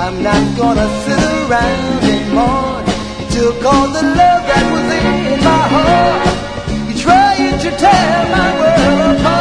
I'm not gonna sit around anymore. You took all the love that was in my heart. You're trying to tear my world apart.